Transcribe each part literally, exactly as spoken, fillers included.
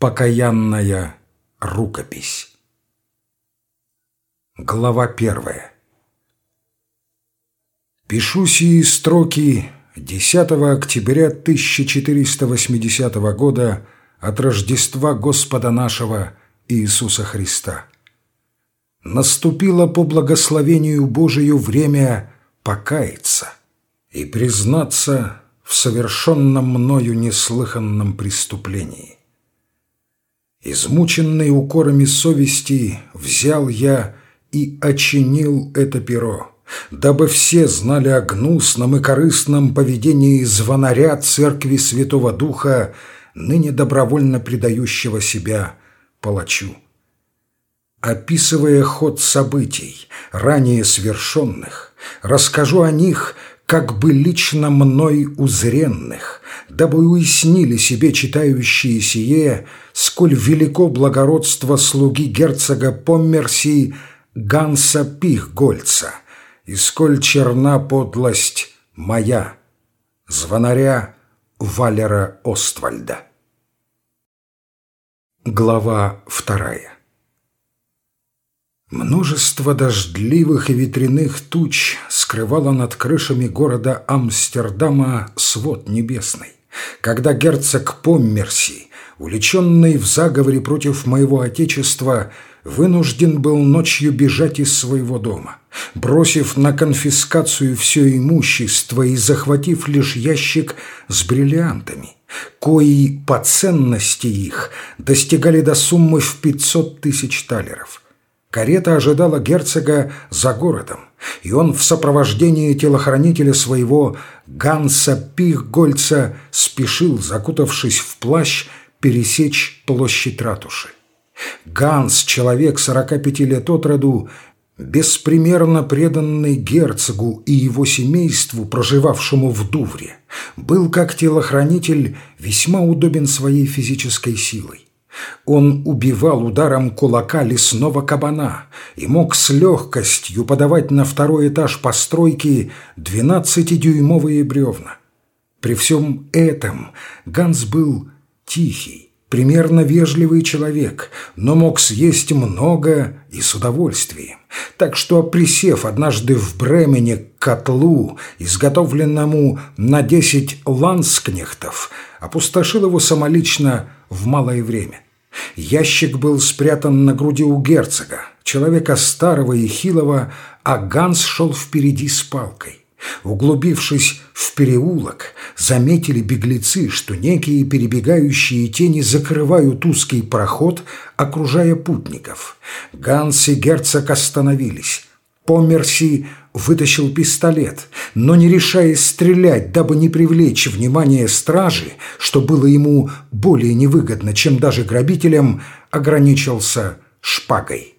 Покаянная рукопись. Глава первая. Пишу сии строки десятого октября тысяча четыреста восьмидесятого года от Рождества Господа нашего Иисуса Христа. Наступило по благословению Божию время покаяться и признаться в совершенном мною неслыханном преступлении. Измученный укорами совести взял я и очинил это перо, дабы все знали о гнусном и корыстном поведении звонаря Церкви Святого Духа, ныне добровольно предающего себя палачу. Описывая ход событий, ранее свершенных, расскажу о них, как бы лично мной узренных, дабы уяснили себе читающие сие, сколь велико благородство слуги герцога Поммерси Ганса Пихгольца, и сколь черна подлость моя, звонаря Валера Оствальда. Глава вторая. Множество дождливых и ветряных туч скрывало над крышами города Амстердама свод небесный, когда герцог Поммерси, увлеченный в заговоре против моего отечества, вынужден был ночью бежать из своего дома, бросив на конфискацию все имущество и захватив лишь ящик с бриллиантами, кои по ценности их достигали до суммы в пятьсот тысяч талеров. Карета ожидала герцога за городом, и он в сопровождении телохранителя своего Ганса Пихгольца спешил, закутавшись в плащ, пересечь площадь ратуши. Ганс, человек сорока пяти лет от роду, беспримерно преданный герцогу и его семейству, проживавшему в Дувре, был как телохранитель весьма удобен своей физической силой. Он убивал ударом кулака лесного кабана и мог с легкостью подавать на второй этаж постройки двенадцатидюймовые бревна. При всем этом Ганс был тихий, примерно вежливый человек, но мог съесть много и с удовольствием. Так что, присев однажды в Бремене к котлу, изготовленному на десять ланскнехтов, опустошил его самолично в малое время. Ящик был спрятан на груди у герцога, человека старого и хилого, а Ганс шел впереди с палкой. Углубившись в переулок, заметили беглецы, что некие перебегающие тени закрывают узкий проход, окружая путников. Ганс и герцог остановились. Поммерси вытащил пистолет, но, не решаясь стрелять, дабы не привлечь внимание стражи, что было ему более невыгодно, чем даже грабителям, ограничился шпагой.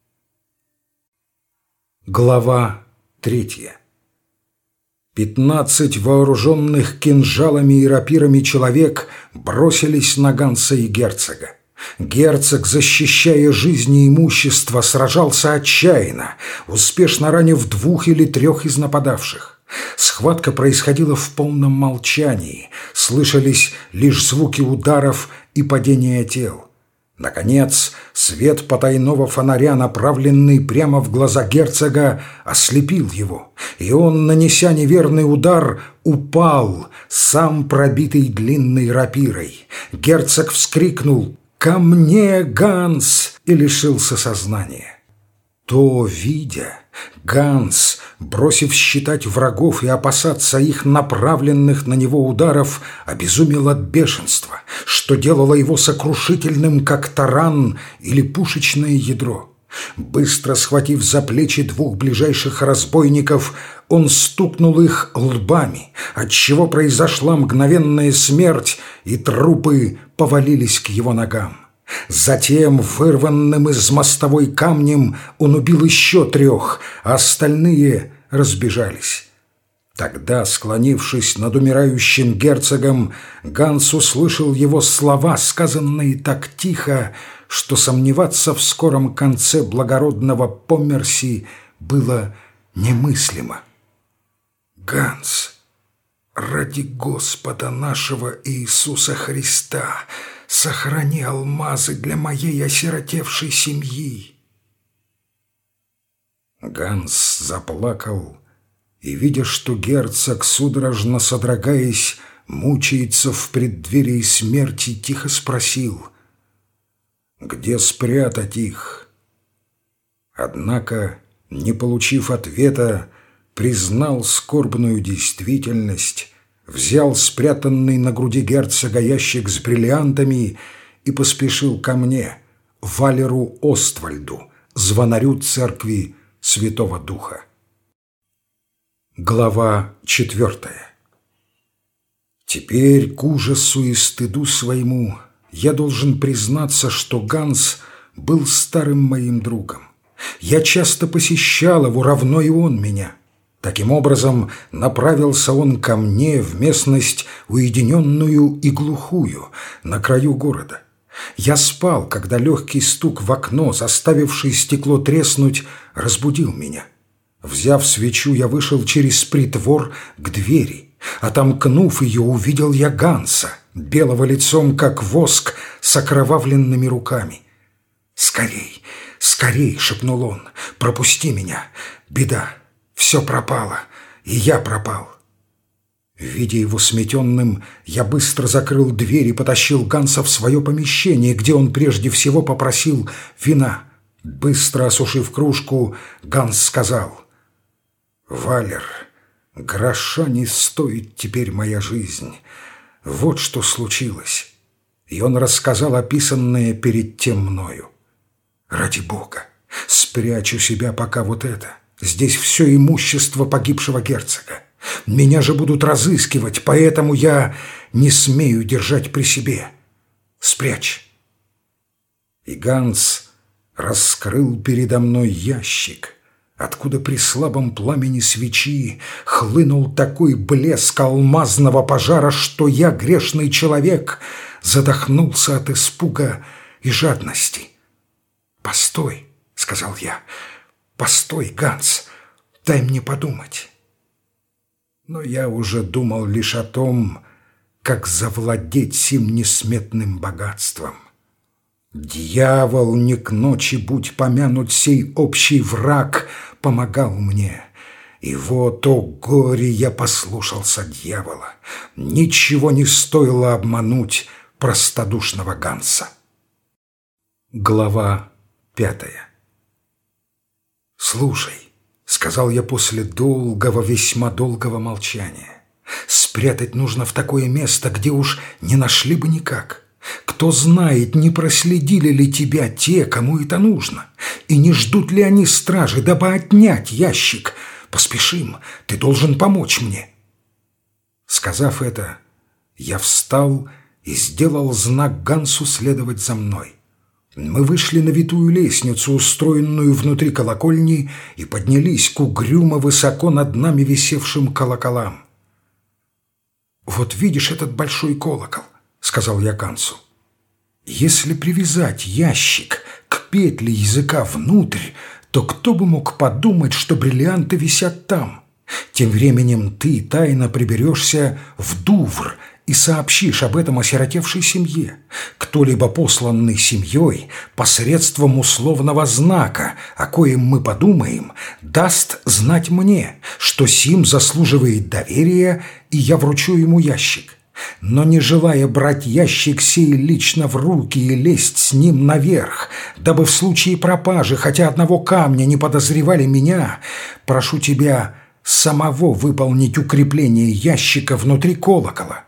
Глава третья. Пятнадцать вооруженных кинжалами и рапирами человек бросились на Ганса и герцога. Герцог, защищая жизни и имущество, сражался отчаянно, успешно ранив двух или трех из нападавших. Схватка происходила в полном молчании, слышались лишь звуки ударов и падения тел. Наконец, свет потайного фонаря, направленный прямо в глаза герцога, ослепил его, и он, нанеся неверный удар, упал, сам пробитый длинной рапирой. Герцог вскрикнул: «Ко мне, Ганс!» и лишился сознания. То, видя, Ганс, бросив считать врагов и опасаться их направленных на него ударов, обезумел от бешенства, что делало его сокрушительным, как таран или пушечное ядро. Быстро схватив за плечи двух ближайших разбойников, он стукнул их лбами, отчего произошла мгновенная смерть, и трупы повалились к его ногам. Затем, вырванным из мостовой камнем, он убил еще трех, а остальные разбежались. Тогда, склонившись над умирающим герцогом, Ганс услышал его слова, сказанные так тихо, что сомневаться в скором конце благородного Поммерси было немыслимо. «Ганс, ради Господа нашего Иисуса Христа, сохрани алмазы для моей осиротевшей семьи». Ганс заплакал и, видя, что герцог, судорожно содрогаясь, мучается в преддверии смерти, тихо спросил: «Где спрятать их?» Однако, не получив ответа, признал скорбную действительность, взял спрятанный на груди герцога ящик с бриллиантами и поспешил ко мне, Валеру Оствальду, звонарю церкви Святого Духа. Глава четвертая. Теперь, к ужасу и стыду своему, я должен признаться, что Ганс был старым моим другом. Я часто посещал его, равно и он меня. Таким образом, направился он ко мне в местность уединенную и глухую, на краю города. Я спал, когда легкий стук в окно, заставивший стекло треснуть, разбудил меня. Взяв свечу, я вышел через притвор к двери. Отомкнув ее, увидел я Ганса, белого лицом, как воск, с окровавленными руками. «Скорей, скорей!» — шепнул он. «Пропусти меня! Беда! Все пропало, и я пропал!» Видя его сметенным, я быстро закрыл дверь и потащил Ганса в свое помещение, где он прежде всего попросил вина. Быстро осушив кружку, Ганс сказал: «Валер, гроша не стоит теперь моя жизнь. Вот что случилось». И он рассказал описанное перед тем мною. «Ради Бога, спрячу себя пока вот это. Здесь все имущество погибшего герцога. Меня же будут разыскивать, поэтому я не смею держать при себе. Спрячь». И Ганс раскрыл передо мной ящик, откуда при слабом пламени свечи хлынул такой блеск алмазного пожара, что я, грешный человек, задохнулся от испуга и жадности. «Постой», — сказал я, — «постой, Ганс, дай мне подумать». Но я уже думал лишь о том, как завладеть сим несметным богатством. Дьявол, не к ночи будь помянут, сей общий враг помогал мне. И вот, о горе, я послушался дьявола. Ничего не стоило обмануть простодушного Ганса. Глава пятая. «Слушай», — сказал я после долгого, весьма долгого молчания, — «спрятать нужно в такое место, где уж не нашли бы никак. Кто знает, не проследили ли тебя те, кому это нужно, и не ждут ли они стражи, дабы отнять ящик. Поспешим, ты должен помочь мне». Сказав это, я встал и сделал знак Гансу следовать за мной. Мы вышли на витую лестницу, устроенную внутри колокольни, и поднялись к угрюмо высоко над нами висевшим колоколам. «Вот видишь этот большой колокол», — сказал я Гансу. «Если привязать ящик к петле языка внутрь, то кто бы мог подумать, что бриллианты висят там? Тем временем ты тайно приберешься в Дувр и сообщишь об этом осиротевшей семье. Кто-либо, посланный семьей, посредством условного знака, о коем мы подумаем, даст знать мне, что сим заслуживает доверия, и я вручу ему ящик. Но не желая брать ящик сей лично в руки и лезть с ним наверх, дабы в случае пропажи хотя одного камня не подозревали меня, прошу тебя самого выполнить укрепление ящика внутри колокола».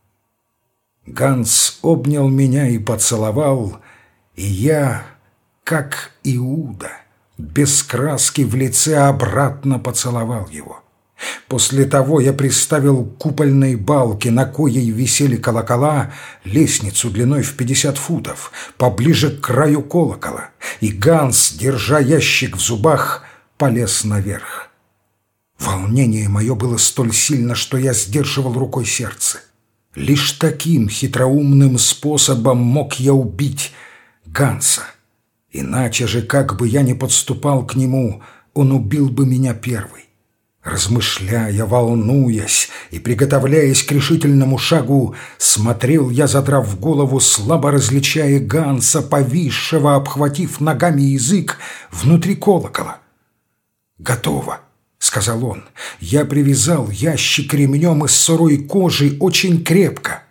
Ганс обнял меня и поцеловал, и я, как Иуда, без краски в лице, обратно поцеловал его. После того я приставил к купольной балке, на коей висели колокола, лестницу длиной в пятьдесят футов, поближе к краю колокола, и Ганс, держа ящик в зубах, полез наверх. Волнение мое было столь сильно, что я сдерживал рукой сердце. Лишь таким хитроумным способом мог я убить Ганса. Иначе же, как бы я ни подступал к нему, он убил бы меня первый. Размышляя, волнуясь и приготовляясь к решительному шагу, смотрел я, задрав голову, слабо различая Ганса, повисшего, обхватив ногами язык внутри колокола. «Готово», — сказал он. «Я привязал ящик ремнем из сырой кожи очень крепко».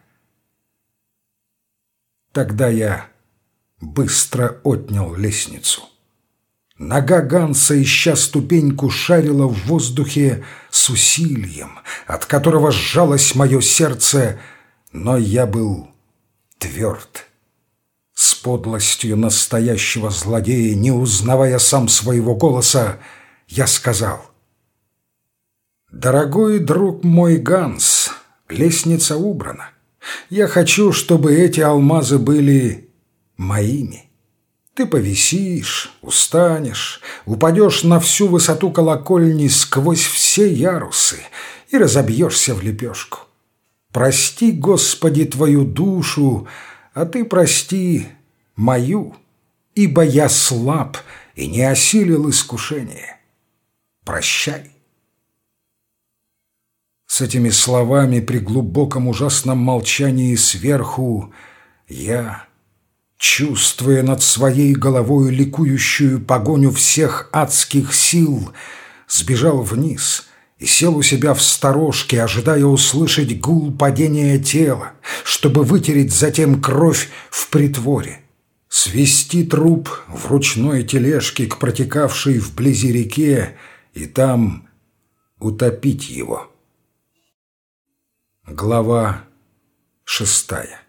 Тогда я быстро отнял лестницу. Нога Ганса, ища ступеньку, шарила в воздухе с усилием, от которого сжалось мое сердце, но я был тверд. С подлостью настоящего злодея, не узнавая сам своего голоса, я сказал: «Дорогой друг мой Ганс, лестница убрана. Я хочу, чтобы эти алмазы были моими. Ты повисишь, устанешь, упадешь на всю высоту колокольни сквозь все ярусы и разобьешься в лепешку. Прости, Господи, твою душу, а ты прости мою, ибо я слаб и не осилил искушение. Прощай». С этими словами при глубоком ужасном молчании сверху я, чувствуя над своей головой ликующую погоню всех адских сил, сбежал вниз и сел у себя в сторожке, ожидая услышать гул падения тела, чтобы вытереть затем кровь в притворе, свести труп в ручной тележке к протекавшей вблизи реке и там утопить его. Глава шестая.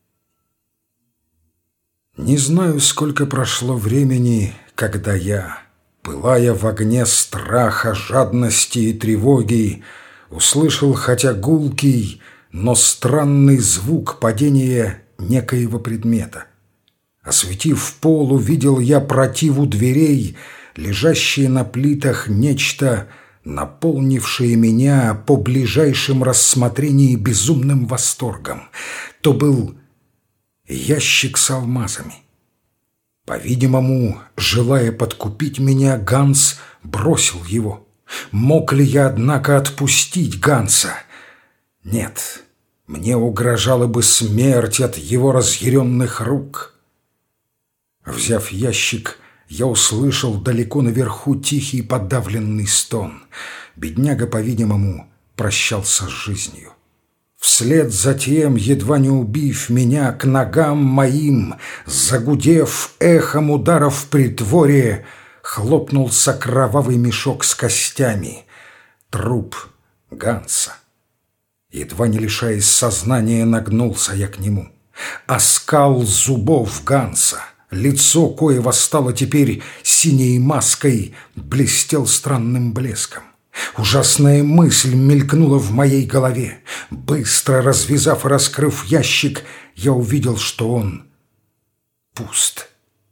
Не знаю, сколько прошло времени, когда я, пылая в огне страха, жадности и тревоги, услышал хотя гулкий, но странный звук падения некоего предмета. Осветив пол, увидел я противу дверей, лежащие на плитах нечто, наполнившее меня по ближайшем рассмотрении безумным восторгом. То был ящик с алмазами. По-видимому, желая подкупить меня, Ганс бросил его. Мог ли я, однако, отпустить Ганса? Нет, мне угрожала бы смерть от его разъяренных рук. Взяв ящик, я услышал далеко наверху тихий подавленный стон. Бедняга, по-видимому, прощался с жизнью. Вслед за тем, едва не убив меня, к ногам моим, загудев эхом ударов в притворе, хлопнулся кровавый мешок с костями. Труп Ганса. Едва не лишаясь сознания, нагнулся я к нему. Оскал зубов Ганса, лицо коего стало теперь синей маской, блестел странным блеском. Ужасная мысль мелькнула в моей голове. Быстро развязав и раскрыв ящик, я увидел, что он пуст.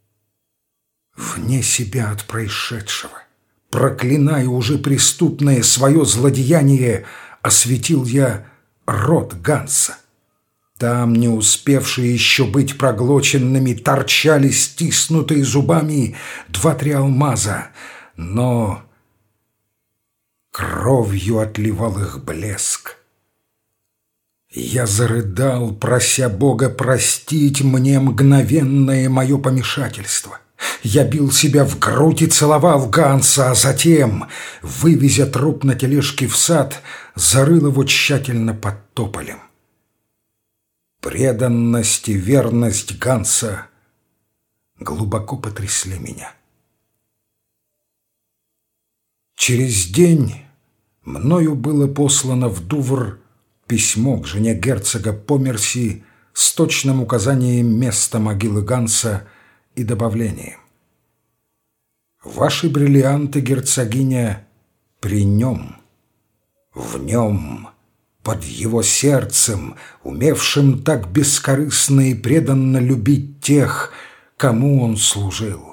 Вне себя от происшедшего, проклиная уже преступное свое злодеяние, осветил я рот Ганса. Там, не успевшие еще быть проглоченными, торчали стиснутые зубами два-три алмаза, но кровью отливал их блеск. Я зарыдал, прося Бога простить мне мгновенное мое помешательство. Я бил себя в грудь и целовал Ганса, а затем, вывезя труп на тележке в сад, зарыл его тщательно под тополем. Преданность и верность Ганса глубоко потрясли меня. Через день мною было послано в Дувр письмо к жене герцога Померси с точным указанием места могилы Ганса и добавлением: «Ваши бриллианты, герцогиня, при нем, в нем, под его сердцем, умевшим так бескорыстно и преданно любить тех, кому он служил.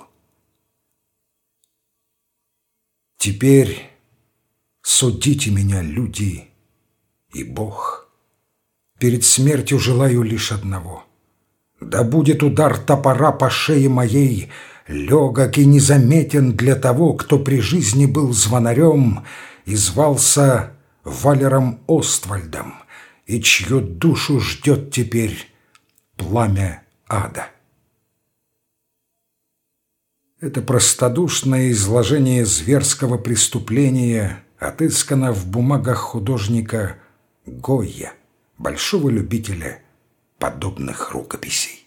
Теперь судите меня, люди и Бог. Перед смертью желаю лишь одного: да будет удар топора по шее моей легок и незаметен для того, кто при жизни был звонарем и звался Валером Оствальдом, и чью душу ждет теперь пламя ада. Это простодушное изложение зверского преступления отыскано в бумагах художника Гойя, большого любителя подобных рукописей.